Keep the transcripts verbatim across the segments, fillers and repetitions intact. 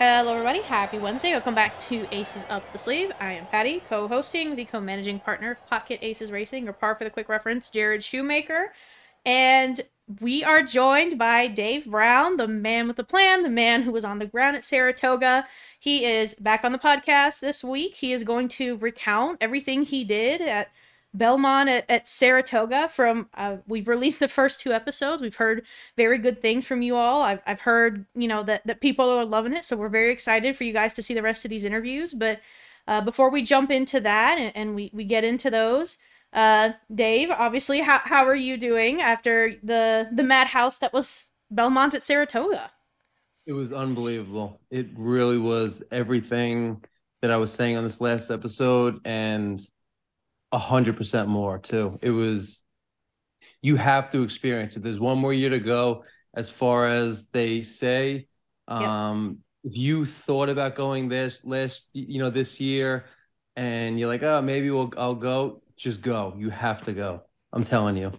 Hello, everybody. Happy Wednesday. Welcome back to Aces Up the Sleeve. I am Patty, co hosting, the co managing partner of Pocket Aces Racing, or par for the quick reference, Jared Shoemaker. And we are joined by Dave Brown, the man with the plan, the man who was on the ground at Saratoga. He is back on the podcast this week. He is going to recount everything he did at Belmont at, at Saratoga. From uh, we've released the first two episodes. We've heard very good things from you all. I've, I've heard, you know, that, that people are loving it. So we're very excited for you guys to see the rest of these interviews. But uh, before we jump into that and, and we, we get into those, uh, Dave, obviously, how, how are you doing after the, the madhouse that was Belmont at Saratoga? It was unbelievable. It really was everything that I was saying on this last episode and a hundred percent more too. It was, you have to experience it. There's one more year to go as far as they say. Yep. Um, if you thought about going this last, you know, this year and you're like, oh, maybe we'll, I'll go, just go. You have to go. I'm telling you.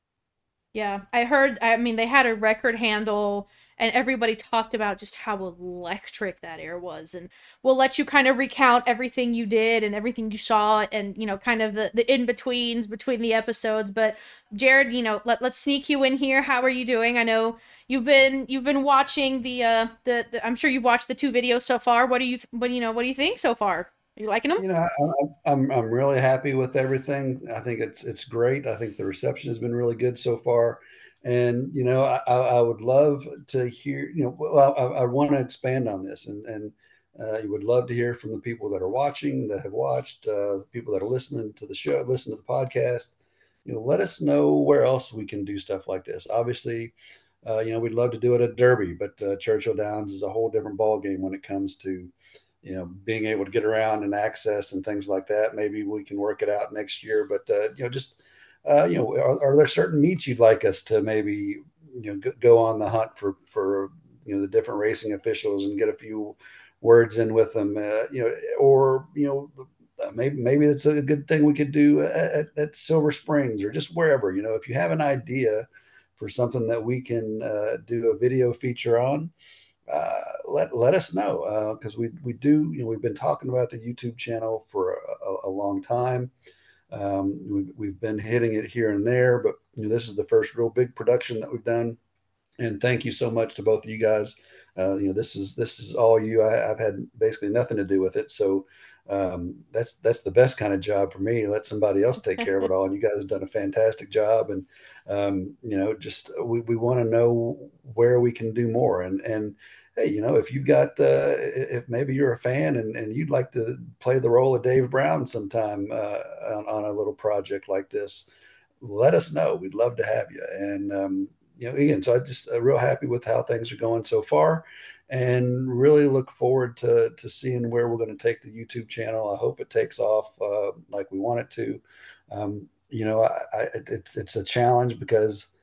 Yeah, I heard, I mean, they had a record handle and everybody talked about just how electric that air was. And we'll let you kind of recount everything you did and everything you saw and, you know, kind of the, the in-betweens between the episodes. But Jared, you know, let, let's sneak you in here. How are you doing? I know you've been you've been watching the uh the, the I'm sure you've watched the two videos so far. What do you what do you know, what do you think so far? Are you liking them? You know, I, I'm I'm really happy with everything. I think it's it's great. I think the reception has been really good so far, and you know, I, I would love to hear. You know, well, I, I want to expand on this, and and uh, you would love to hear from the people that are watching, that have watched, uh, the people that are listening to the show, listen to the podcast. You know, let us know where else we can do stuff like this. Obviously, uh, you know, we'd love to do it at Derby, but uh, Churchill Downs is a whole different ball game when it comes to you know, being able to get around and access and things like that. Maybe we can work it out next year. But uh, you know, just uh, you know, are, are there certain meets you'd like us to maybe you know go on the hunt for for you know the different racing officials and get a few words in with them? Uh, you know, or you know. Maybe maybe it's a good thing we could do at, at Silver Springs or just wherever. You know, if you have an idea for something that we can uh, do a video feature on, uh, let let us know because uh, we we do you know we've been talking about the YouTube channel for a, a long time. Um, we've we've been hitting it here and there, but you know, this is the first real big production that we've done. And thank you so much to both of you guys. Uh, you know this is this is all you. I, I've had basically nothing to do with it, so um, that's that's the best kind of job for me. Let somebody else take care of it all, and you guys have done a fantastic job. And um, you know, just we, we want to know where we can do more. And and hey, you know, if you've got uh, if maybe you're a fan and, and you'd like to play the role of Dave Brown sometime uh, on, on a little project like this, let us know. We'd love to have you. And um, you know, again, so I'm just uh, real happy with how things are going so far, and really look forward to to seeing where we're going to take the YouTube channel. I hope it takes off uh, like we want it to. Um, you know, I, I, it's it's a challenge because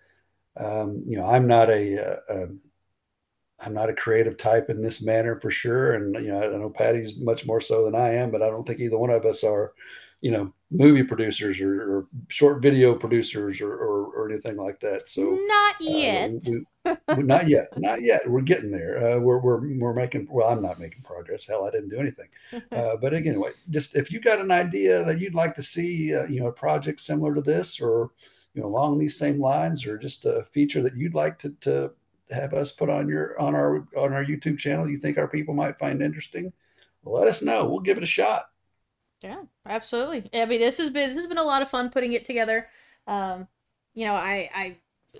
um, you know I'm not a, a, a I'm not a creative type in this manner for sure. And, you know, I know Patty's much more so than I am, but I don't think either one of us are, you know, movie producers or, or short video producers or, or, or anything like that. So, Not uh, we, yet. we, we- not yet, not yet. We're getting there. Uh, we're, we're, we're making, well, I'm not making progress. Hell, I didn't do anything. Uh, but again, anyway, just if you got an idea that you'd like to see, uh, you know, a project similar to this or, you know, along these same lines, or just a feature that you'd like to, to have us put on your on our on our YouTube channel you think our people might find interesting, let us know. We'll give it a shot. Yeah, absolutely. I mean, this has been this has been a lot of fun putting it together. Um, you know, I I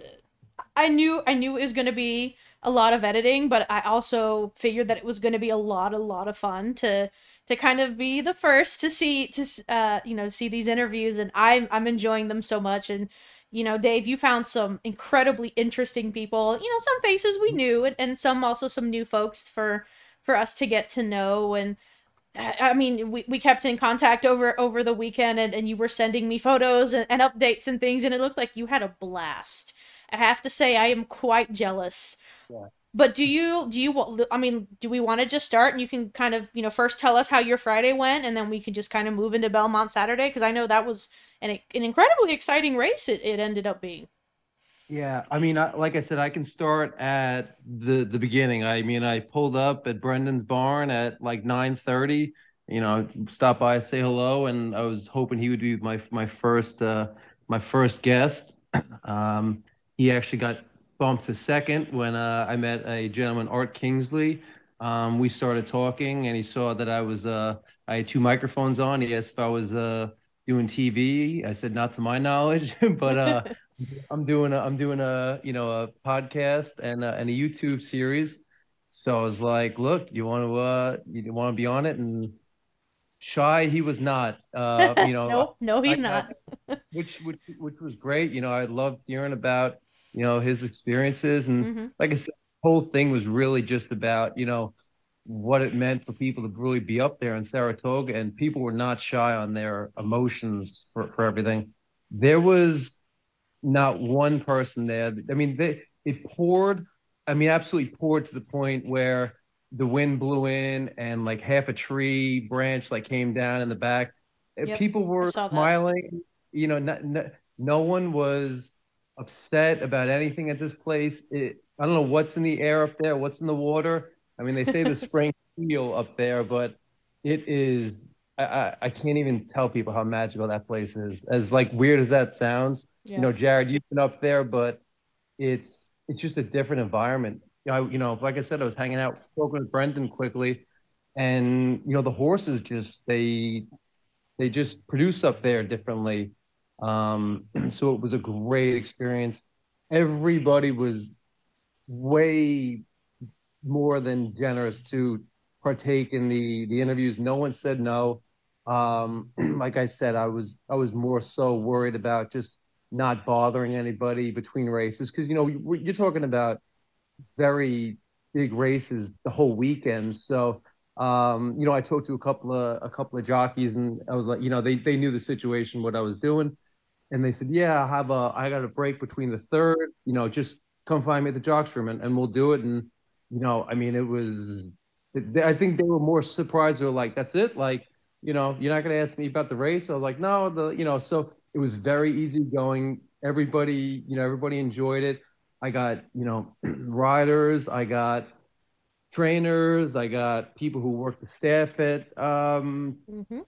I knew I knew it was going to be a lot of editing, but I also figured that it was going to be a lot a lot of fun to to kind of be the first to see to uh you know see these interviews, and I'm I'm enjoying them so much. And you know, Dave, you found some incredibly interesting people. You know, some faces we knew, and, and some also some new folks for for us to get to know. And I mean, we, we kept in contact over over the weekend, and, and you were sending me photos and, and updates and things, and it looked like you had a blast. I have to say, I am quite jealous. Yeah. But do you do you wa- I mean, do we want to just start and you can kind of, you know, first tell us how your Friday went, and then we can just kind of move into Belmont Saturday, because I know that was an an incredibly exciting race it, it ended up being. Yeah, I mean, I, like I said, I can start at the the beginning. I mean, I pulled up at Brendan's barn at like nine thirty. You know, stop by, say hello, and I was hoping he would be my my first uh my first guest. Um, he actually got bumped to second when uh, I met a gentleman, Art Kingsley. Um, we started talking, and he saw that I was uh I had two microphones on. He asked if I was uh doing T V. I said not to my knowledge, but uh. I'm doing a I'm doing a you know a podcast and a, and a YouTube series. So I was like, look, you want to uh you want to be on it? And shy he was not. Uh, you know, Nope, no, I he's got not. which which which was great. You know, I loved hearing about you know his experiences and Hmm. like I said, the whole thing was really just about you know what it meant for people to really be up there in Saratoga, and people were not shy on their emotions for for everything. There was not one person there. I mean, they it poured. I mean, absolutely poured to the point where the wind blew in and like half a tree branch like came down in the back. Uh, Yep, People I were saw that. smiling. You know, no, no, no one was upset about anything at this place. It, I don't know what's in the air up there, what's in the water. I mean, they say the spring feel up there, but it is. I, I I can't even tell people how magical that place is. As like weird as that sounds, you Yeah. know, Jared, you've been up there, but it's it's just a different environment. You know, I, you know, like I said, I was hanging out, spoken with Brendan quickly, and you know, the horses just they they just produce up there differently. Um, so it was a great experience. Everybody was way more than generous to partake in the the interviews. No one said no. Um, like I said, I was I was more so worried about just not bothering anybody between races because you know you're talking about very big races the whole weekend. So um, you know, I talked to a couple of a couple of jockeys, and I was like, you know, they they knew the situation, what I was doing, and they said, yeah, I have a I got a break between the third. You know, just come find me at the jocks room, and, and we'll do it. And you know, I mean, it was. I think they were more surprised. They're like, that's it, like. You know, you're not going to ask me about the race. I was like, no, the, you know, so it was very easy going. Everybody, you know, everybody enjoyed it. I got, you know, riders, I got trainers, I got people who work the staff at um Hmm.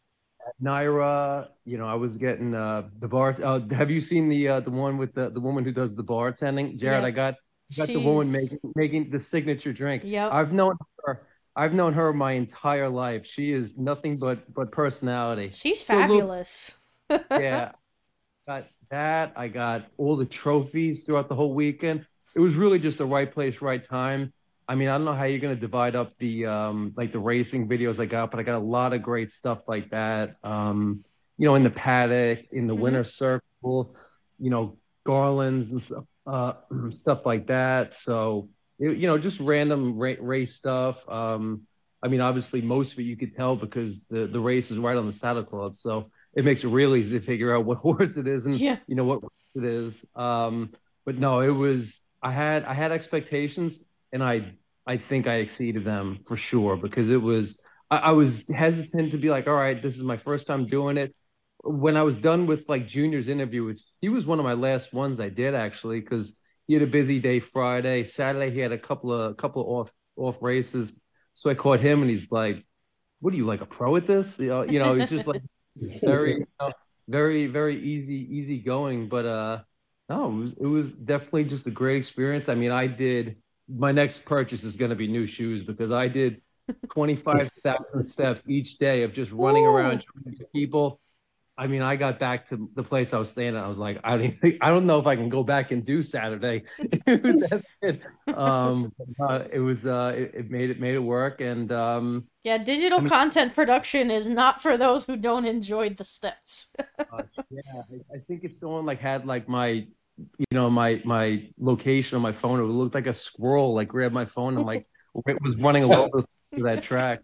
Naira. You know, I was getting uh the bar. Uh, have you seen the uh the one with the the woman who does the bartending? Jared, I Yep. got got the woman She's, making making the signature drink. yep. I've known her. I've known her my entire life. She is nothing but but personality. She's So a little, fabulous. yeah, got that. I got all the trophies throughout the whole weekend. It was really just the right place, right time. I mean, I don't know how you're gonna divide up the um like the racing videos I got, but I got a lot of great stuff like that. Um, you know, in the paddock, in the Hmm. winner's circle, you know, garlands and stuff, uh, stuff like that. So, it, you know, just random ra race stuff. Um, I mean, obviously, most of it you could tell because the the race is right on the saddle club. So it makes it real easy to figure out what horse it is and Yeah. you know what it is. Um, but no, it was I had I had expectations and I I think I exceeded them for sure because it was I, I was hesitant to be like, all right, this is my first time doing it. When I was done with like Junior's interview, which he was one of my last ones I did actually, because he had a busy day Friday. Saturday he had a couple of a couple of off off races. So I caught him and he's like, what are you like a pro at this? You know, you know, he's just like very, you know, very, very easy, easy going. But uh, no, it was it was definitely just a great experience. I mean, I did my next purchase is going to be new shoes because I did twenty-five thousand steps each day of just running around Ooh. trying to get people. I mean, I got back to the place I was staying at. I was like, I don't, think, I don't know if I can go back and do Saturday. It was that good. Um, uh, it was, uh, it, it made it made it work, and um, Yeah, digital I mean, content production is not for those who don't enjoy the steps. uh, yeah, I, I think if someone like had like my, you know, my my location on my phone, it looked like a squirrel like grabbed my phone and like it was running all over that track.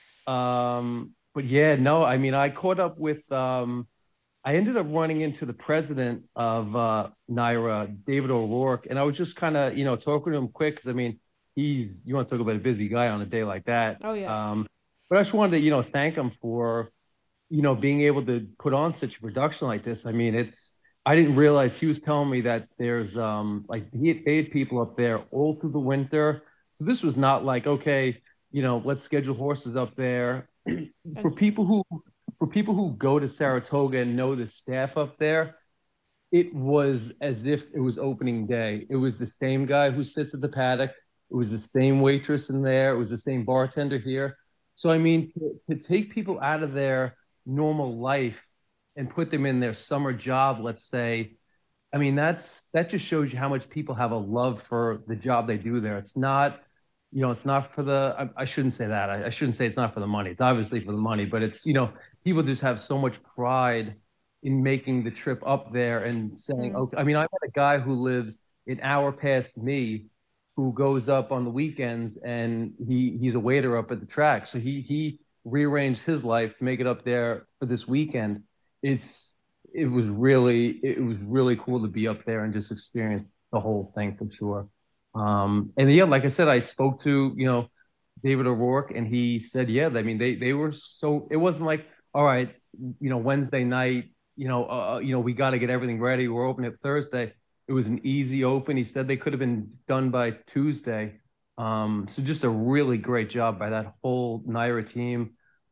Um, but yeah, no, I mean, I caught up with um. I ended up running into the president of uh, Naira, David O'Rourke, and I was just kind of, you know, talking to him quick because I mean, he's you want to talk about a busy guy on a day like that. Oh yeah. Um, but I just wanted to, you know, thank him for, you know, being able to put on such a production like this. I mean, it's I didn't realize he was telling me that there's um like he they had people up there all through the winter. So this was not like, okay, you know, let's schedule horses up there. For people who for people who go to Saratoga and know the staff up there, it was as if it was opening day. It was the same guy who sits at the paddock. It was the same waitress in there. It was the same bartender here. So I mean, to, to take people out of their normal life and put them in their summer job, let's say, I mean, that's that just shows you how much people have a love for the job they do there. It's not, you know, it's not for the, I, I shouldn't say that. I, I shouldn't say it's not for the money. It's obviously for the money, but it's, you know, people just have so much pride in making the trip up there and saying, Mm. okay, I mean, I had a guy who lives an hour past me who goes up on the weekends and he he's a waiter up at the track. So he he rearranged his life to make it up there for this weekend. It's it was really it was really cool to be up there and just experience the whole thing for sure. Um, and yeah, like I said, I spoke to, you know, David O'Rourke and he said, yeah, I mean, they they were so it wasn't like, all right, you know, Wednesday night, you know, uh, you know, we got to get everything ready. We're opening it Thursday. It was an easy open. He said they could have been done by Tuesday. Um, so just a really great job by that whole Naira team.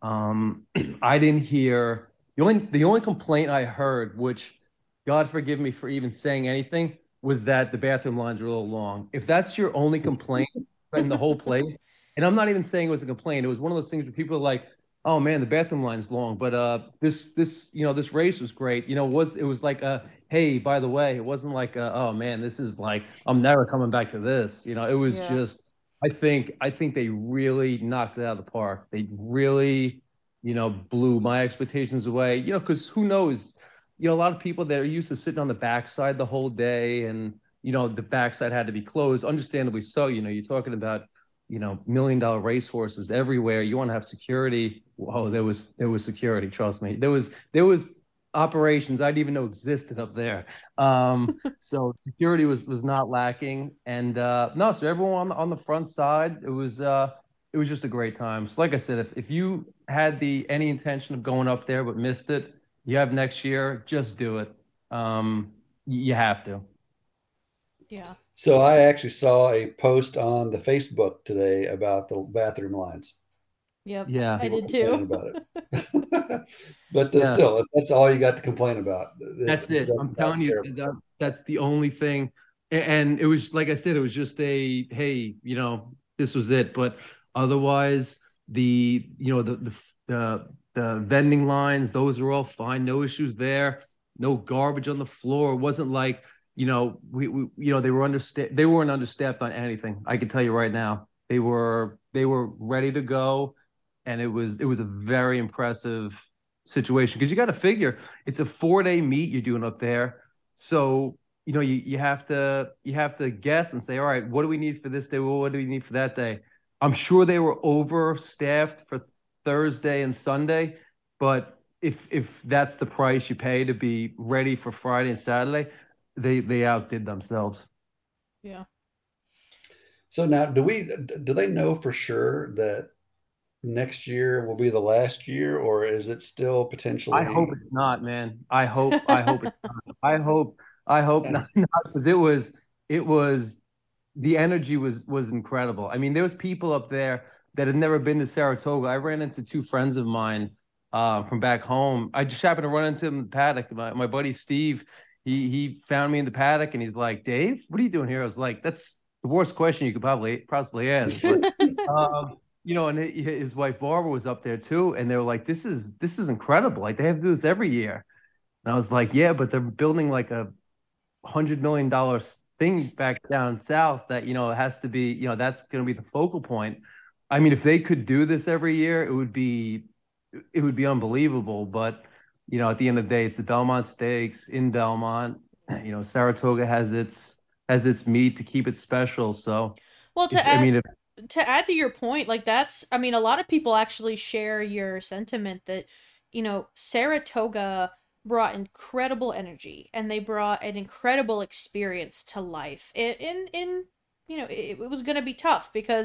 Um, I didn't hear the only the only complaint I heard, which God forgive me for even saying anything, was that the bathroom lines are a little long. If that's your only complaint in the whole place, and I'm not even saying it was a complaint, it was one of those things where people are like, "Oh man, the bathroom line's long," but uh, this this you know this race was great. You know, it was it was like a hey, by the way, it wasn't like a, oh man, this is like I'm never coming back to this. You know, it was Yeah. just I think I think they really knocked it out of the park. They really, you know, blew my expectations away. You know, because who knows? You know, a lot of people that are used to sitting on the backside the whole day, and you know, the backside had to be closed. Understandably so. You know, you're talking about you know million dollar racehorses everywhere. You want to have security. Oh, there was there was security. Trust me, there was there was operations I didn't even know existed up there. Um, so security was was not lacking, and uh, no, so everyone on the, on the front side, it was uh, it was just a great time. So like I said, if if you had the any intention of going up there but missed it, you have next year, just do it. Um, you have to. Yeah. So I actually saw a post on the Facebook today about the bathroom lines. Yep. Yeah, I People did too. complaining about it. But uh, yeah. still, if that's all you got to complain about. It's That's it. that's I'm not telling you, terrible. that, that's the only thing. A- And it was like I said, it was just a hey, you know, this was it. But otherwise, the you know the the the, the vending lines, those are all fine, no issues there, no garbage on the floor. It wasn't like you know we, we you know they were understa they weren't understaffed on anything. I can tell you right now, they were they were ready to go, and it was it was a very impressive situation because you got to figure it's a four day meet you're doing up there. So, you know, you, you have to you have to guess and say, all right, what do we need for this day? Well, what do we need for that day? I'm sure they were overstaffed for Thursday and Sunday, but if if that's the price you pay to be ready for Friday and Saturday, they they outdid themselves. Yeah. So now, do we do they know for sure that next year will be the last year, or is it still I hope potentially? it's not, man. I hope I hope it's not. I hope I hope not, not 'cause it was it was the energy was was incredible. I mean, there was people up there that had never been to Saratoga. I ran into two friends of mine uh, from back home. I just happened to run into them in the paddock. My, my buddy Steve, he he found me in the paddock and he's like, Dave, what are you doing here? I was like, that's the worst question you could probably possibly ask. But um, you know, and his wife Barbara was up there too, and they were like, "This is this is incredible! Like they have to do this every year." And I was like, "Yeah, but they're building like a hundred million dollar thing back down south that you know it has to be you know that's going to be the focal point." I mean, if they could do this every year, it would be it would be unbelievable. But you know, at the end of the day, it's the Belmont Stakes in Belmont. You know, Saratoga has its has its meat to keep it special. So Well, to if I add mean, if to add to your point, like that's I mean, a lot of people actually share your sentiment that, you know, Saratoga brought incredible energy and they brought an incredible experience to life. In in, in you know, it, it was going to be tough because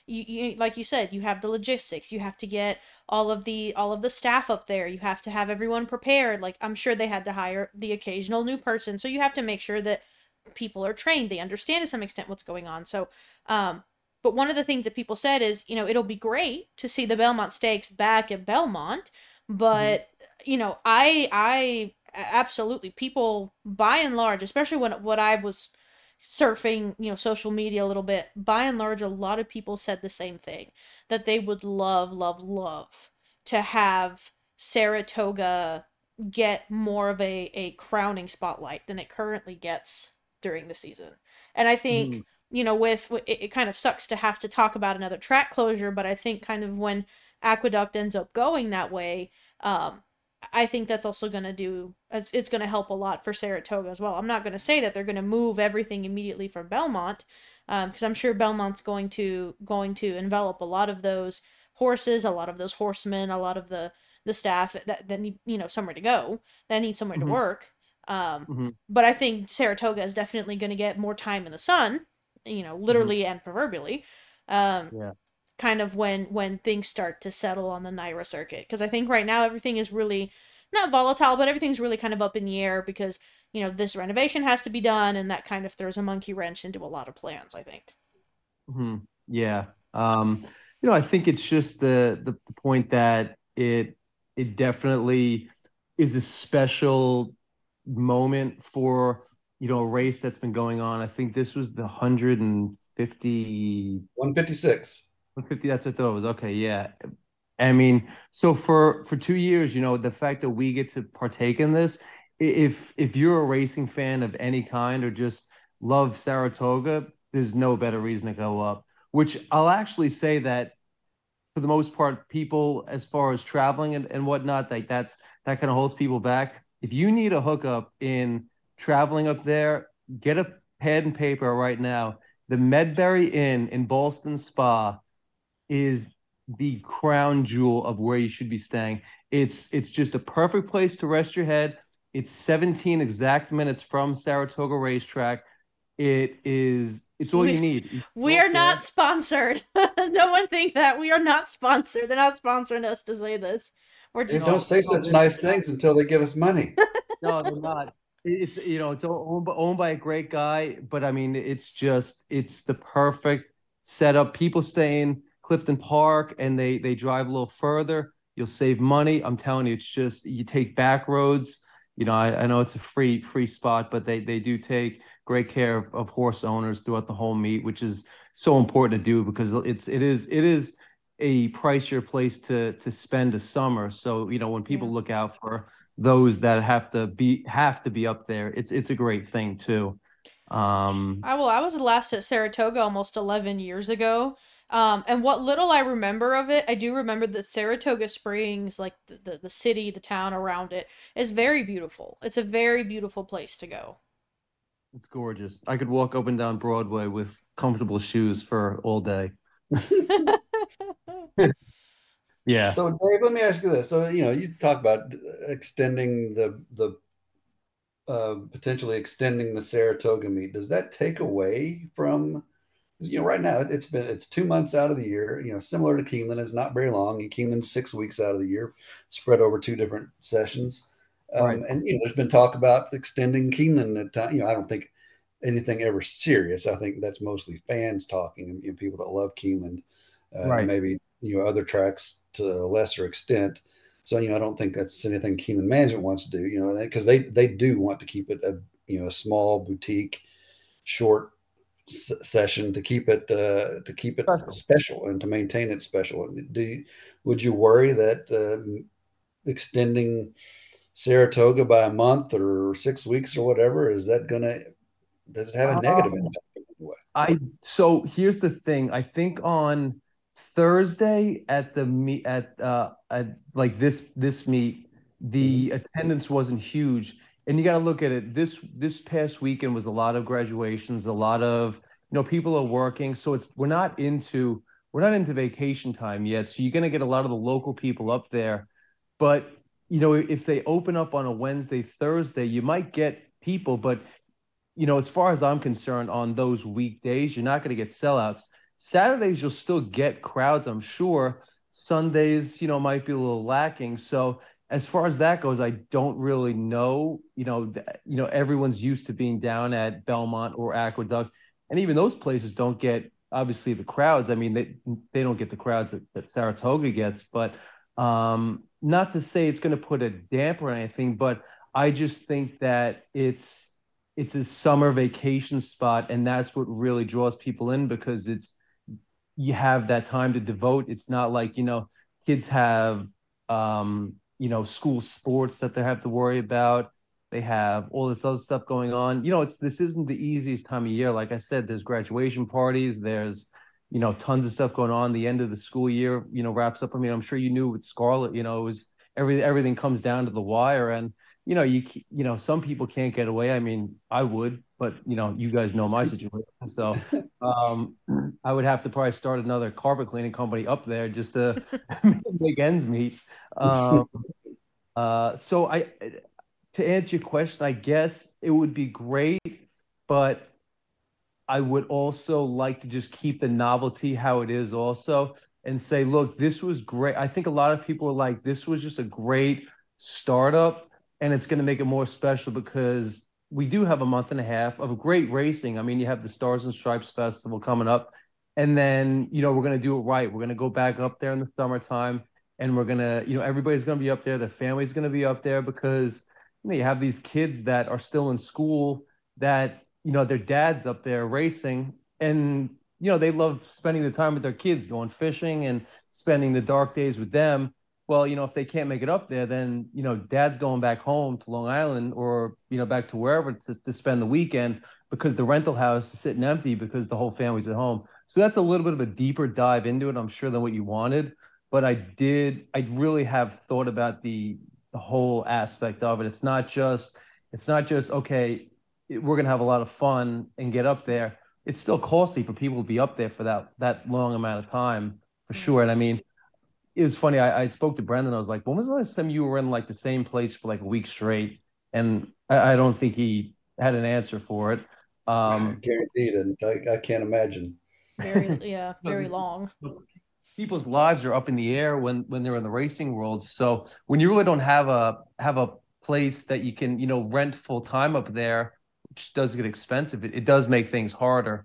you, you like you said, you have the logistics. You have to get all of the all of the staff up there. You have to have everyone prepared. Like I'm sure they had to hire the occasional new person, so you have to make sure that people are trained. They understand to some extent what's going on. So, um, but one of the things that people said is, you know, it'll be great to see the Belmont Stakes back at Belmont, Mhm. but you know, I I absolutely people by and large, especially when what I was surfing, you know, social media a little bit, by and large, a lot of people said the same thing that they would love, love, love to have Saratoga get more of a, a crowning spotlight than it currently gets during the season. And I Mhm. think, you know, with it, it kind of sucks to have to talk about another track closure, but I think kind of when Aqueduct ends up going that way, um, I think that's also going to do it's, it's going to help a lot for Saratoga as well. I'm not going to say that they're going to move everything immediately from Belmont, because um, I'm sure Belmont's going to going to envelop a lot of those horses, a lot of those horsemen, a lot of the the staff that that need, you know, somewhere to go, that need somewhere to Mhm. work. Um, Mhm. but I think Saratoga is definitely going to get more time in the sun, you know, Mhm. literally and proverbially. Um, Yeah. kind of when when things start to settle on the Naira circuit, because I think right now everything is really not volatile, but everything's really kind of up in the air because you know this renovation has to be done, and that kind of throws a monkey wrench into a lot of plans, I think. Mhm. Yeah. Um, you know, I think it's just the, the the point that it it definitely is a special moment for, you know, a race that's been going on. I think this was the one hundred fifty, one fifty-six. one fifty, that's what I thought it was. Okay, yeah. I mean, so for for two years, you know, the fact that we get to partake in this, if if you're a racing fan of any kind or just love Saratoga, there's no better reason to go up. Which I'll actually say that for the most part, people as far as traveling and, and whatnot, like that's that kind of holds people back. If you need a hookup in traveling up there, get a pad and paper right now. The Medbury Inn in Ballston Spa is the crown jewel of where you should be staying. It's it's just a perfect place to rest your head. It's seventeen exact minutes from Saratoga Racetrack. It is it's all you We need. You we go are up not there. sponsored. No one think that we are not sponsored. They're not sponsoring us to say this. We're They just don't No, say no, such they're nice not. things until they give us money. No, they're not. It's you know, it's owned by, owned by a great guy, but I mean, it's just it's the perfect setup. People stay in Clifton Park and they they drive a little further. You'll save money. I'm telling you, it's just you take back roads. You know, I, I know it's a free free spot, but they they do take great care of, of horse owners throughout the whole meet, which is so important to do because it's it is it is a pricier place to to spend a summer. So, you know, when yeah. people look out for those that have to be have to be up there. It's it's a great thing too. Um, I well, I was last at Saratoga almost eleven years ago. Um, and what little I remember of it, I do remember that Saratoga Springs, like the, the, the city, the town around it, is very beautiful. It's a very beautiful place to go. it's gorgeous. I could walk up and down Broadway with comfortable shoes for all day. Yeah. So, Dave, let me ask you this. So, you know, you talk about extending the the uh, potentially extending the Saratoga meet. Does that take away from, you know, right now it's been it's two months out of the year. You know, similar to Keeneland, it's not very long. And Keeneland's six weeks out of the year, spread over two different sessions. Right. Um, and you know, there's been talk about extending Keeneland at time. You know, I don't think anything ever serious. I think that's mostly fans talking and you know, people that love Keeneland, uh, and Right. maybe you know other tracks to a lesser extent. So you know, I don't think that's anything Keeneland management wants to do. You know, because they they do want to keep it a you know a small boutique, short s- session to keep it uh, to keep it Special. special and to maintain it special. Do you, would you worry that uh, extending Saratoga by a month or six weeks or whatever is that gonna does it have a negative Um, impact in any way? I so here's the thing. I think on Thursday at the meet at uh at like this this meet, Mhm. the attendance wasn't huge. And you got to look at it. This this past weekend was a lot of graduations, a lot of you know people are working, so it's we're not into we're not into vacation time yet. So you're gonna get a lot of the local people up there. But you know, if they open up on a Wednesday, Thursday, you might get people, but you know, as far as I'm concerned, on those weekdays, you're not going to get sellouts. Saturdays you'll still get crowds, I'm sure. Sundays, you know, might be a little lacking. So as far as that goes, I don't really know. You know, th- you know, everyone's used to being down at Belmont or Aqueduct, and even those places don't get obviously the crowds. I mean, they they don't get the crowds that, that Saratoga gets, but um, not to say it's going to put a damper on anything, but I just think that it's it's a summer vacation spot, and that's what really draws people in because it's you have that time to devote. It's not like, you know, kids have, um, you know, school sports that they have to worry about. They have all this other stuff going on. You know, it's this isn't the easiest time of year. Like I said, there's graduation parties, there's, you know, tons of stuff going on. The end of the school year, you know, wraps up. I mean, I'm sure you knew with Scarlet, you know, it was every everything comes down to the wire. And, you know, you you know, some people can't get away. I mean, I would, but you know, you guys know my situation. So um, I would have to probably start another carpet cleaning company up there just to make ends meet. Um, uh, so I, to answer your question, I guess it would be great, but I would also like to just keep the novelty how it is also and say, look, this was great. I think a lot of people are like, this was just a great startup and it's going to make it more special because we do have a month and a half of great racing. I mean, you have the Stars and Stripes Festival coming up, and then, you know, we're going to do it right. We're going to go back up there in the summertime, and we're going to, you know, everybody's going to be up there. Their family's going to be up there because, you know, you have these kids that are still in school that, you know, their dad's up there racing, and, you know, they love spending the time with their kids, going fishing and spending the dark days with them. Well, you know, if they can't make it up there, then, you know, dad's going back home to Long Island or, you know, back to wherever to, to spend the weekend because the rental house is sitting empty because the whole family's at home. So that's a little bit of a deeper dive into it, I'm sure, than what you wanted. But I did, I really have thought about the the whole aspect of it. It's not just, it's not just, okay, we're going to have a lot of fun and get up there. It's still costly for people to be up there for that that long amount of time, for sure. And I mean, it was funny. I, I spoke to Brendan. I was like, when was the last time you were in like the same place for like a week straight? And I, I don't think he had an answer for it. Um, Guaranteed, and I, I can't imagine. Very, yeah, very long. People's lives are up in the air when when they're in the racing world. So when you really don't have a have a place that you can, you know, rent full time up there, which does get expensive, it, it does make things harder.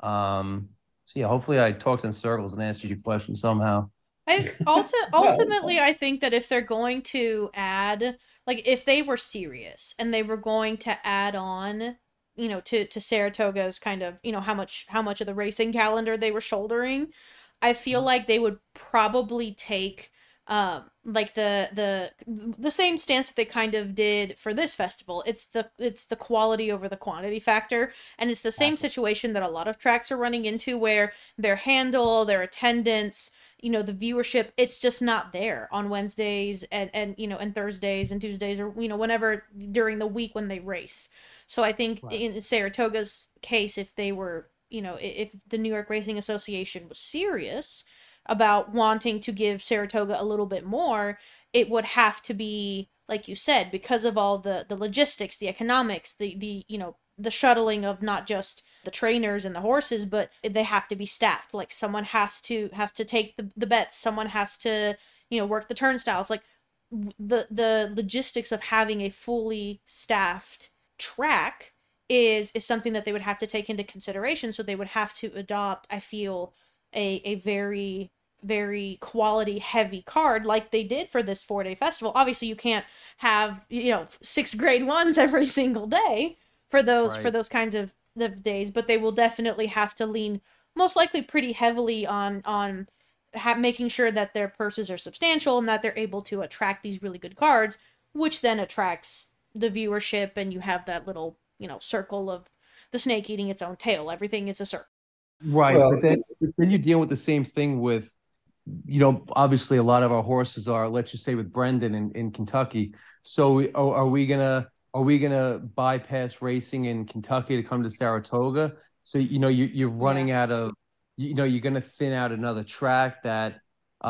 Um, so yeah, hopefully I talked in circles and answered your question somehow. I ulti- ultimately I think that if they're going to add, like if they were serious and they were going to add on, you know, to to Saratoga's kind of, you know, how much how much of the racing calendar they were shouldering, I feel like they would probably take um like the the the same stance that they kind of did for this festival. It's the it's the quality over the quantity factor, and it's the same situation that a lot of tracks are running into where their handle, their attendance, you know, the viewership, it's just not there on Wednesdays and and you know, and Thursdays and Tuesdays, or you know, whenever during the week when they race. So I think Right. in Saratoga's case, if they were, you know, if the New York Racing Association was serious about wanting to give Saratoga a little bit more, it would have to be, like you said, because of all the the logistics, the economics, the the you know, the shuttling of not just the trainers and the horses, but they have to be staffed. Like someone has to has to take the, the bets, someone has to, you know, work the turnstiles. Like the the logistics of having a fully staffed track is is something that they would have to take into consideration. So they would have to adopt, I feel, a a very very quality heavy card like they did for this four day festival. Obviously you can't have, you know, six grade ones every single day for those for Right. those kinds of, of days, but they will definitely have to lean most likely pretty heavily on on ha- making sure that their purses are substantial and that they're able to attract these really good cards, which then attracts the viewership, and you have that little, you know, circle of the snake eating its own tail. Everything is a circle. Right. But Well, then, but then you're dealing with the same thing with, you know, obviously a lot of our horses are, let's just say with Brendan in, in Kentucky. So are, are we gonna are we gonna bypass racing in Kentucky to come to Saratoga? So you know you you're running Yeah. out of, you know, you're gonna thin out another track that,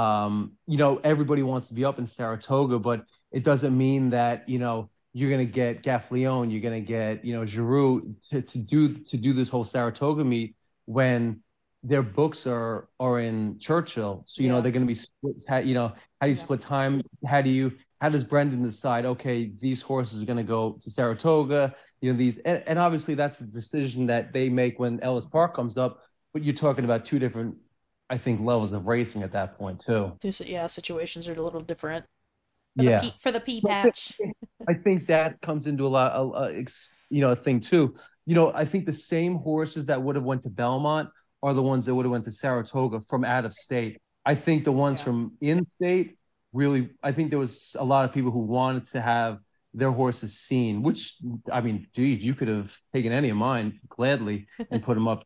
um you know, everybody wants to be up in Saratoga, but it doesn't mean that, you know, you're gonna get Gaffleone, you're gonna get, you know, Giroux to, to do to do this whole Saratoga meet when their books are are in Churchill. So, you know, Yeah. they're going to be split. How, you know, how do you Yeah. split time? How do you, how does Brendan decide, okay, these horses are going to go to Saratoga, you know, these, and, and obviously that's a decision that they make when Ellis Park comes up, but you're talking about two different, I think, levels of racing at that point too. Just- Yeah, situations are a little different for the Yeah. P for the P patch. I think that comes into a lot, a, a, you know, a thing too. You know, I think the same horses that would have went to Belmont are the ones that would have went to Saratoga from out of state. I think the ones Yeah. from in state really, I think there was a lot of people who wanted to have their horses seen, which I mean, geez, you could have taken any of mine gladly and put them up.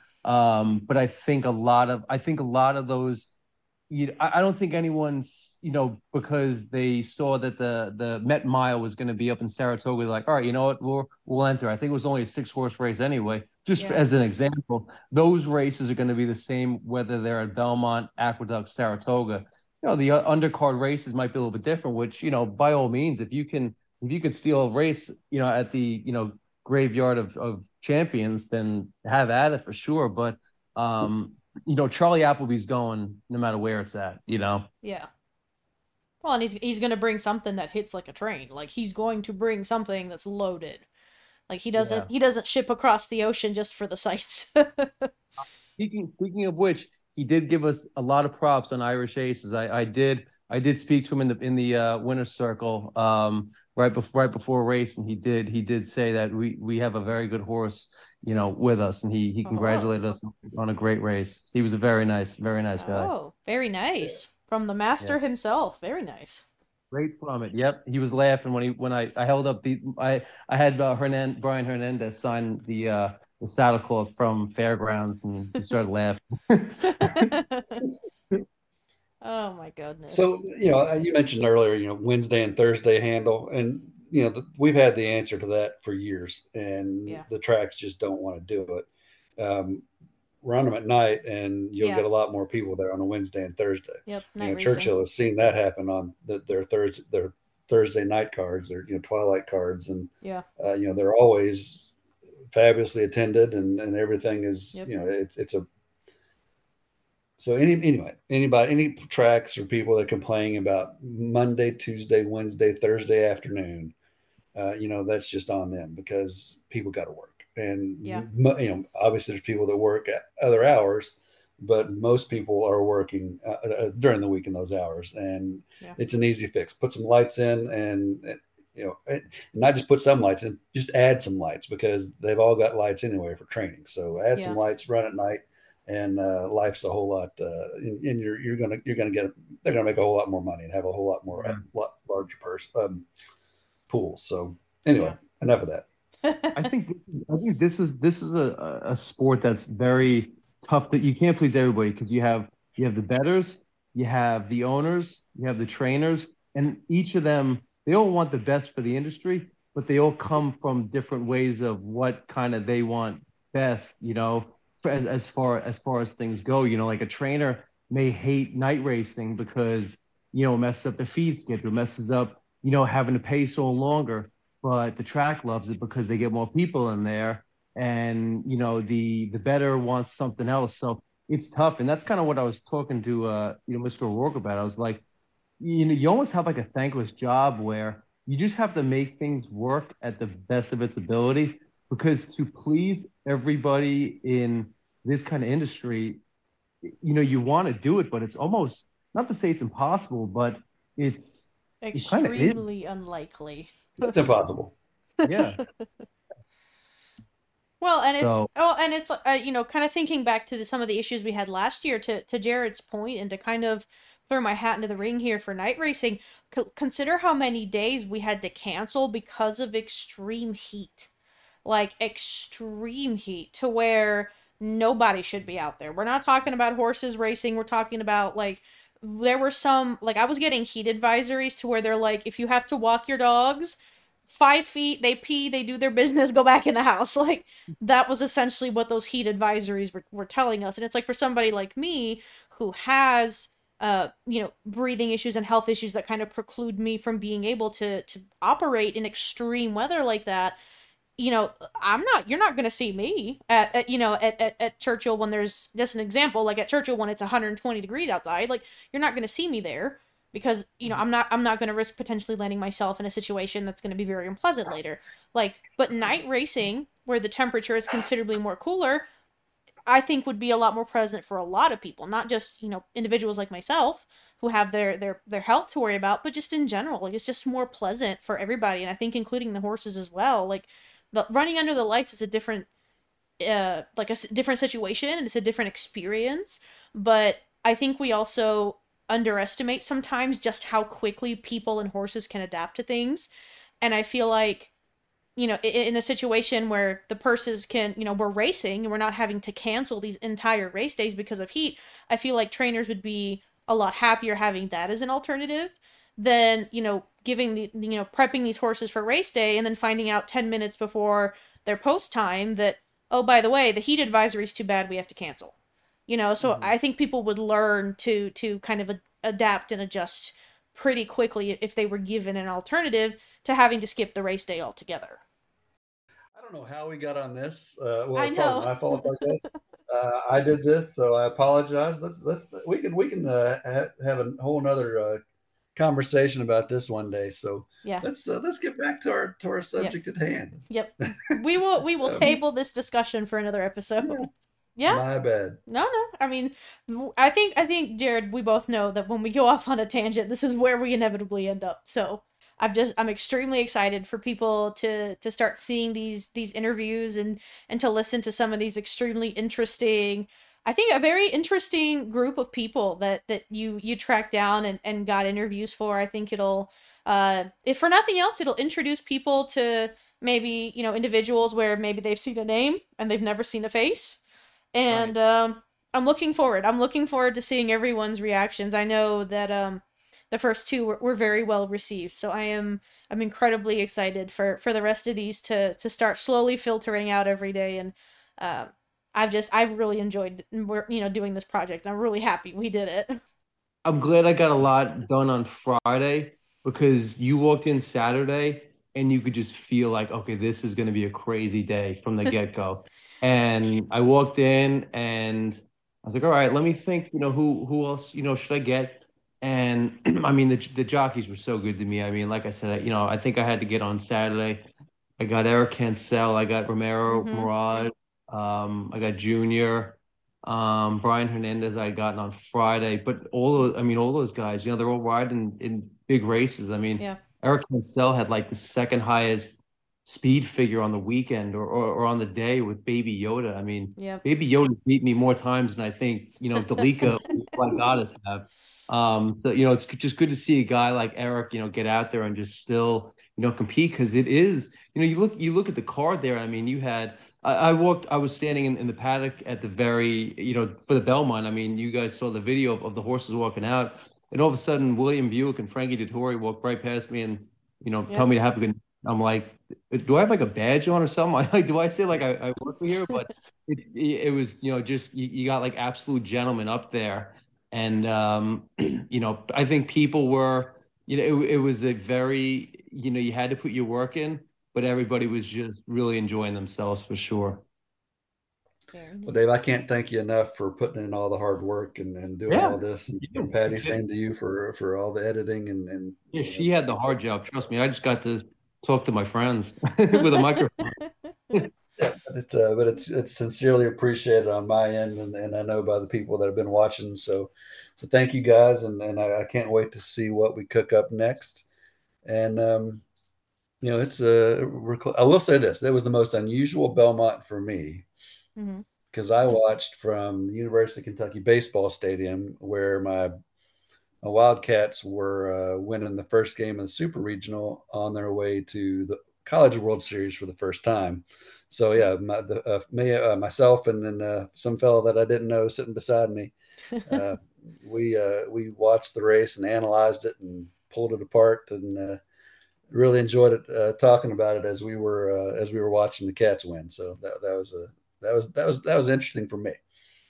Um, but I think a lot of, I think a lot of those you I I don't think anyone's, you know, because they saw that the the Met Mile was going to be up in Saratoga, like, all right, you know what, we'll we'll enter. I think it was only a six horse race anyway. Just Yeah. as an example, those races are going to be the same whether they're at Belmont, Aqueduct, Saratoga. You know, the uh, undercard races might be a little bit different. Which, you know, by all means, if you can if you could steal a race, you know, at the you know graveyard of of champions, then have at it for sure. But um you know, Charlie Appleby's going no matter where it's at, you know. Yeah. Well, and he's he's gonna bring something that hits like a train. Like he's going to bring something that's loaded. Like he Yeah. doesn't he doesn't ship across the ocean just for the sights. Speaking speaking of which, he did give us a lot of props on Irish Aces. I, I did I did speak to him in the in the uh, winner's circle um, right before right before a race, and he did he did say that we we have a very good horse, you know, with us, and he he Oh. congratulated us on a great race. He was a very nice very nice guy. Oh, very nice. From the Yeah. master himself. Very nice. Straight from it. Yep, he was laughing when he when I I held up the I I had uh, Hernan Brian Hernandez sign the uh the saddlecloth from Fairgrounds, and he started laughing. Oh my goodness. So, you know, you mentioned earlier, you know, Wednesday and Thursday handle, and you know, the, we've had the answer to that for years, and Yeah. the tracks just don't want to do it. Um, Run them at night, and you'll Yeah. get a lot more people there on a Wednesday and Thursday. Yep. You Night know, racing. Churchill has seen that happen on the, their Thursday their Thursday night cards, their you know twilight cards, and Yeah. uh, you know they're always fabulously attended, and and everything is Yep. you know it's it's a so any anyway, anybody, any tracks or people that are complaining about Monday, Tuesday, Wednesday, Thursday afternoon, uh, you know, that's just on them because people got to work, Yeah. and you know, obviously there's people that work at other hours, but most people are working uh, uh, during the week in those hours, and Yeah. it's an easy fix. Put some lights in, and, and you know, and not just put some lights in, just add some lights because they've all got lights anyway for training. So add some Yeah. lights, run at night, and uh, life's a whole lot. Uh, and, and you're you're gonna you're gonna get they're gonna make a whole lot more money and have a whole lot more Yeah. lot larger purse um, pool. So anyway, Yeah. enough of that. I think I think this is this is a, a sport that's very tough that you can't please everybody because you have you have the betters, you have the owners, you have the trainers, and each of them they all want the best for the industry, but they all come from different ways of what kind of they want best, you know, for, as, as far as far as things go. You know, like a trainer may hate night racing because, you know, it messes up the feed schedule, messes up, you know, having to pay so longer, but the track loves it because they get more people in there, and you know the the better wants something else. So it's tough, and that's kind of what I was talking to uh you know mister O'Rourke about. I was like, you know, you almost have like a thankless job where you just have to make things work at the best of its ability, because to please everybody in this kind of industry, you know, you want to do it, but it's almost, not to say it's impossible, but it's it kind of is. Extremely unlikely. It's impossible. Yeah. Well, and it's So oh, and it's uh, you know, kind of thinking back to the, some of the issues we had last year. To to Jared's point, and to kind of throw my hat into the ring here for night racing. C- consider how many days we had to cancel because of extreme heat, like extreme heat, to where nobody should be out there. We're not talking about horses racing. We're talking about like there were some like I was getting heat advisories to where they're like, if you have to walk your dogs five feet, they pee, they do their business, go back in the house. Like that was essentially what those heat advisories were, were telling us. And it's like for somebody like me who has uh you know breathing issues and health issues that kind of preclude me from being able to to operate in extreme weather like that, you know, I'm not, you're not going to see me at, at you know, at, at, at Churchill when there's just an example, like at Churchill when it's one hundred twenty degrees outside, like you're not going to see me there because, you know, I'm not, I'm not going to risk potentially landing myself in a situation that's going to be very unpleasant later. Like, but night racing where the temperature is considerably more cooler, I think would be a lot more present for a lot of people, not just, you know, individuals like myself who have their their their health to worry about, but just in general. Like it's just more pleasant for everybody, and I think including the horses as well. Like the running under the lights is a different uh like a different situation and it's a different experience, but I think we also underestimate sometimes just how quickly people and horses can adapt to things. And I feel like, you know, in, in a situation where the purses can, you know, we're racing and we're not having to cancel these entire race days because of heat, I feel like trainers would be a lot happier having that as an alternative than, you know, giving the, you know, prepping these horses for race day and then finding out ten minutes before their post time that, oh, by the way, the heat advisory is too bad, we have to cancel. You know, so Mhm. I think people would learn to to kind of a, adapt and adjust pretty quickly if they were given an alternative to having to skip the race day altogether. I don't know how we got on this. Uh, well, I it's probably know. my fault, I guess. Uh, I did this, so I apologize. Let's let's we can we can uh, ha- have a whole nother uh, conversation about this one day. So Yeah. let's uh, let's get back to our to our Yep. subject at hand. Yep. We will we will Um, table this discussion for another episode. yeah, Yeah. my bad. No, no. I mean, I think I think Jared, we both know that when we go off on a tangent, this is where we inevitably end up. So, I've just I'm extremely excited for people to to start seeing these these interviews and and to listen to some of these extremely interesting, I think a very interesting group of people that that you you tracked down and and got interviews for. I think it'll uh if for nothing else, it'll introduce people to maybe, you know, individuals where maybe they've seen a name and they've never seen a face. Right. And um I'm looking forward. I'm looking forward to seeing everyone's reactions. I know that um the first two were, were very well received, so I am I'm incredibly excited for for the rest of these to to start slowly filtering out every day. And um I've just I've really enjoyed you know doing this project. I'm really happy we did it. I'm glad I got a lot done on Friday because you walked in Saturday and you could just feel like, okay, this is going to be a crazy day from the get-go. And I walked in and I was like, all right, let me think, you know, who who else, you know, should I get? And I mean, the the jockeys were so good to me. I mean, like I said, you know, I think I had to get on Saturday. I got Eric Cancel, I got Romero Mhm. Murad, um, I got Junior. Um, Brian Hernandez I had gotten on Friday, but all those, I mean, all those guys, you know, they're all riding in big races. I mean, Yeah. Eric Mansell had like the second highest speed figure on the weekend or, or, or on the day with Baby Yoda. I mean, Yep. Baby Yoda beat me more times than I think, you know, Dalika, like goddess have. Um, so, you know, it's just good to see a guy like Eric, you know, get out there and just still, you know, compete because it is, you know, you look, you look at the card there. I mean, you had I, I walked, I was standing in, in the paddock at the very, you know, for the Belmont. I mean, you guys saw the video of, of the horses walking out, and all of a sudden, William Buick and Frankie Dettori walked right past me and, you know, tell Yep. me to have a good. I'm like, do I have like a badge on or something? I like, do I say like I, I work here? But it, it, it was, you know, just you, you got like absolute gentlemen up there, and um, you know, I think people were, you know, it, it was a very, you know, you had to put your work in but everybody was just really enjoying themselves for sure. Very Well, Dave, I nice. can't thank you enough for putting in all the hard work and, and doing Yeah, all this. And, and you, you Patty, did. same to you for for all the editing and and Yeah, you know. she had the hard job. Trust me, I just got to talk to my friends with a microphone. Yeah, but it's uh, but it's it's sincerely appreciated on my end, and, and I know by the people that have been watching. So, so thank you guys, and and I, I can't wait to see what we cook up next. And um, you know, it's uh, we're cl- I will say this: that was the most unusual Belmont for me Mhm. because I watched from the University of Kentucky baseball stadium where my my Wildcats were uh, winning the first game of the Super Regional on their way to the College World Series for the first time. So yeah, my, the, uh, me, uh, myself, and then uh, some fellow that I didn't know sitting beside me, uh, we uh, we watched the race and analyzed it and pulled it apart and uh, really enjoyed it uh, talking about it as we were uh, as we were watching the Cats win. So that, that was a that was that was that was interesting for me.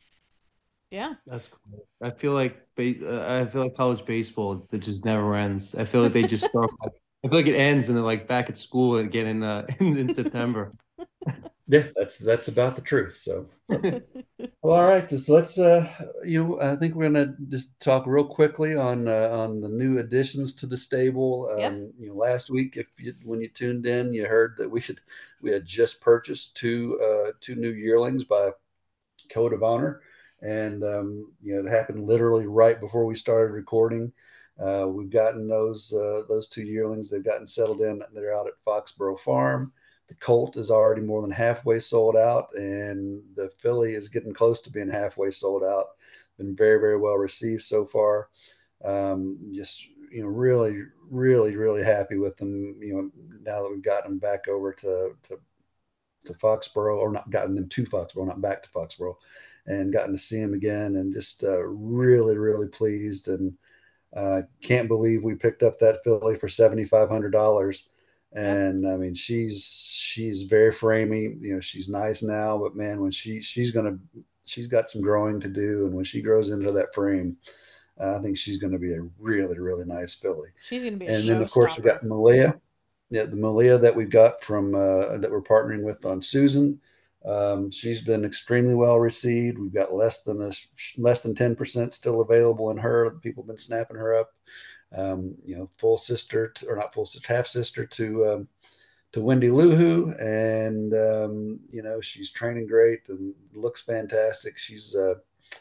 Yeah. That's cool. I feel like ba- uh, I feel like college baseball it just never ends. I feel like they just start. I feel like it ends and they're like back at school again in uh in, in September. Yeah, that's that's about the truth. So, well, all right, so let's uh, you. I think we're gonna just talk real quickly on uh, on the new additions to the stable. Yeah. Um, you know, last week, if you when you tuned in, you heard that we had we had just purchased two uh, two new yearlings by Code of Honor, and um, you know, it happened literally right before we started recording. Uh, we've gotten those uh, those two yearlings. They've gotten settled in. They're out at Foxborough Farm. The colt is already more than halfway sold out, and the filly is getting close to being halfway sold out. Been very, very well received so far. Um, just you know, really, really, really happy with them. You know, now that we've gotten them back over to to, to Foxborough, or not gotten them to Foxborough, not back to Foxborough, and gotten to see them again, and just uh, really, really pleased, and uh, can't believe we picked up that filly for seventy five hundred dollars. Yeah. And I mean, she's she's very framey. You know, she's nice now, but man, when she she's gonna she's got some growing to do, and when she grows into that frame, uh, I think she's going to be a really really nice filly. She's gonna be a And then of course we showstopper. got Malia, yeah, the Malia that we got from uh, that we're partnering with on Susan. Um, she's been extremely well received. We've got less than a less than ten percent still available in her. People have been snapping her up. Um, you know, full sister to, or not full sister, half sister to um, to Wendy Luhu, and um, you know, she's training great and looks fantastic. She's uh,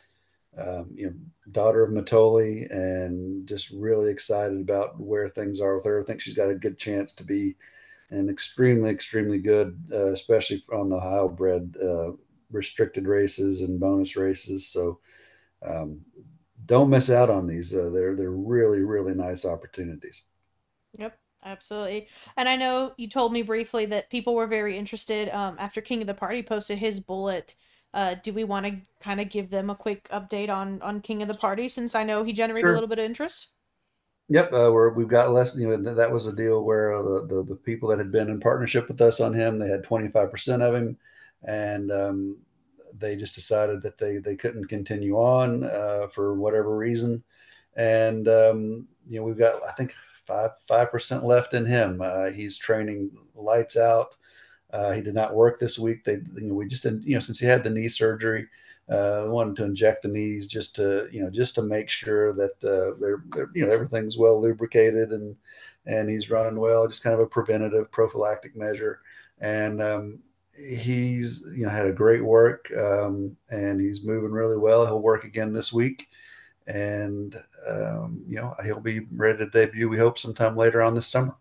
um, you know, daughter of Matoli, and just really excited about where things are with her. I think she's got a good chance to be an extremely, extremely good, uh, especially on the Ohio bred uh, restricted races and bonus races. So um, don't miss out on these. Uh, they're they're really, really nice opportunities. Yep, absolutely. And I know you told me briefly that people were very interested um, after King of the Party posted his bullet. Uh, do we want to kind of give them a quick update on on King of the Party since I know he generated a Sure. little bit of interest? Yep, uh, we're, we've got less. You know, th- that was a deal where uh, the, the the people that had been in partnership with us on him, they had twenty five percent of him, and um, they just decided that they they couldn't continue on uh, for whatever reason, and um, you know, we've got, I think, five five percent left in him. Uh, he's training lights out. Uh, he did not work this week. They, you know, we just didn't, you know, since he had the knee surgery, uh, wanted to inject the knees just to, you know, just to make sure that uh, they're, they're, you know, everything's well lubricated, and and he's running well. Just kind of a preventative prophylactic measure. And um, he's, you know, had a great work, um, and he's moving really well. He'll work again this week, and um, you know, he'll be ready to debut. We hope sometime later on this summer.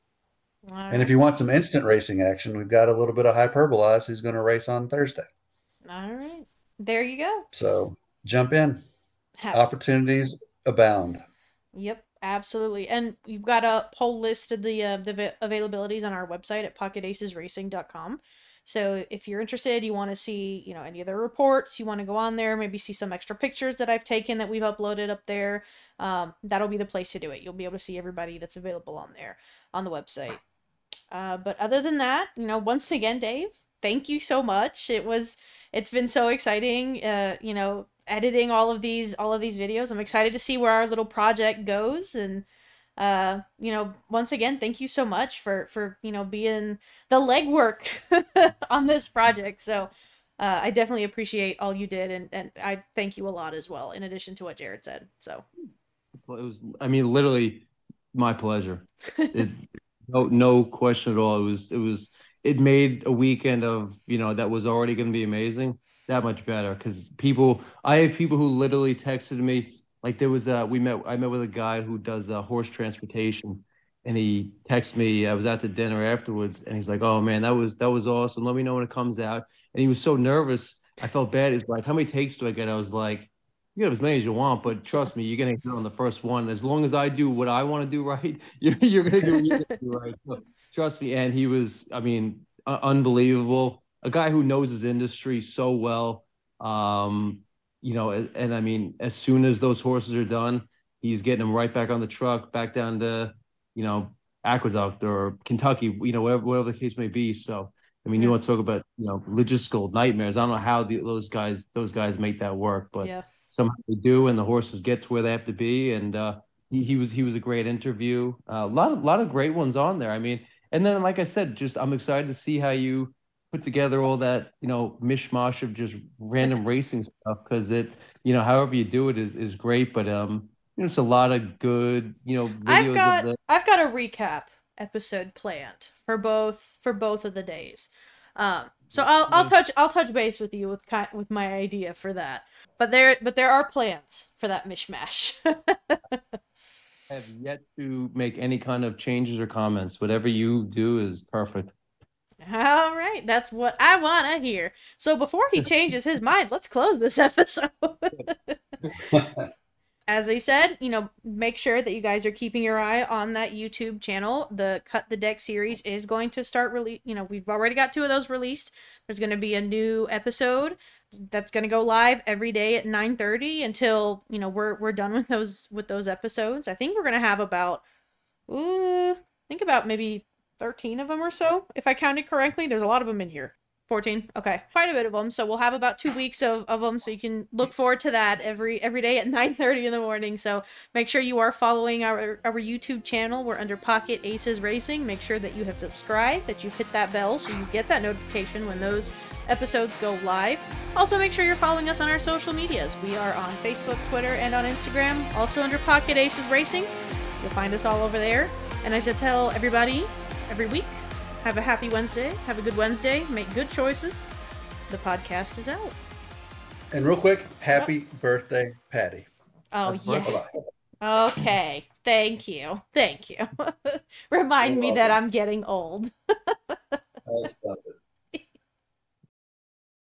All And if right. you want some instant racing action, we've got a little bit of Hyperbolize who's going to race on Thursday. All right. There you go. So jump in. Abs- Opportunities abound. Yep, absolutely. And you've got a whole list of the uh, the va- availabilities on our website at pocket aces racing dot com. So if you're interested, you want to see, you know, any of the reports, you want to go on there, maybe see some extra pictures that I've taken that we've uploaded up there, um, that'll be the place to do it. You'll be able to see everybody that's available on there on the website. Uh, but other than that, you know, once again, Dave, thank you so much. It was, it's been so exciting. Uh, you know, editing all of these, all of these videos. I'm excited to see where our little project goes. And, uh, you know, once again, thank you so much for, for, you know, being the legwork on this project. So, uh, I definitely appreciate all you did. And, and I thank you a lot as well, in addition to what Jared said. So, Well, it was, I mean, literally my pleasure. It, no, no question at all. It was, it was, it made a weekend of, you know, that was already going to be amazing that much better. Because people, I have people who literally texted me. Like there was a, we met, I met with a guy who does uh, horse transportation, and he texted me. I was at the dinner afterwards, and he's like, "Oh man, that was that was awesome. Let me know when it comes out." And he was so nervous. I felt bad. He's like, "How many takes do I get?" I was like, "You have as many as you want, but trust me, you're gonna hit on the first one. As long as I do what I want to do right, you're you're gonna do what you're gonna do right." So, trust me. And he was, I mean, uh, unbelievable. A guy who knows his industry so well. Um, you know, and, and I mean, as soon as those horses are done, he's getting them right back on the truck, back down to, you know, Aqueduct or Kentucky, you know, whatever, whatever the case may be. So, I mean, you yeah. want to talk about, you know, logistical nightmares. I don't know how the, those guys, those guys make that work, but Yeah. somehow they do, and the horses get to where they have to be. And uh, he, he was he was a great interview. A lot of lot of great ones on there. I mean, and then like I said, just I'm excited to see how you put together all that, you know, mishmash of just random racing stuff, because it, you know, however you do it is is great. But um, you know, it's a lot of good, you know, I've videos got of the. I've got a recap episode planned for both for both of the days. Um, so I'll I'll touch I'll touch base with you with ki with my idea for that. But there but there are plans for that mishmash. Have yet to make any kind of changes or comments. Whatever you do is perfect. All right, that's what I want to hear. So before he changes his mind, let's close this episode. As I said, you know, make sure that you guys are keeping your eye on that YouTube channel. The Cut the Deck series is going to start release. You know, we've already got two of those released. There's going to be a new episode that's going to go live every day at nine thirty until, you know, we're we're done with those with those episodes. I think we're going to have about ooh, I think about maybe thirteen of them or so, if I counted correctly. There's a lot of them in here. fourteen. Okay. Quite a bit of them. So we'll have about two weeks of, of them. So you can look forward to that every every day at nine thirty in the morning. So make sure you are following our, our YouTube channel. We're under Pocket Aces Racing. Make sure that you have subscribed, that you've hit that bell so you get that notification when those episodes go live. Also, make sure you're following us on our social medias. We are on Facebook, Twitter, and on Instagram. Also under Pocket Aces Racing. You'll find us all over there. And as I tell everybody every week, have a happy Wednesday. Have a good Wednesday. Make good choices. The podcast is out. And real quick, happy oh. birthday, Patty. Oh, yeah. Okay. Thank you. Thank you. Remind me that I'm getting old. I'll stop it.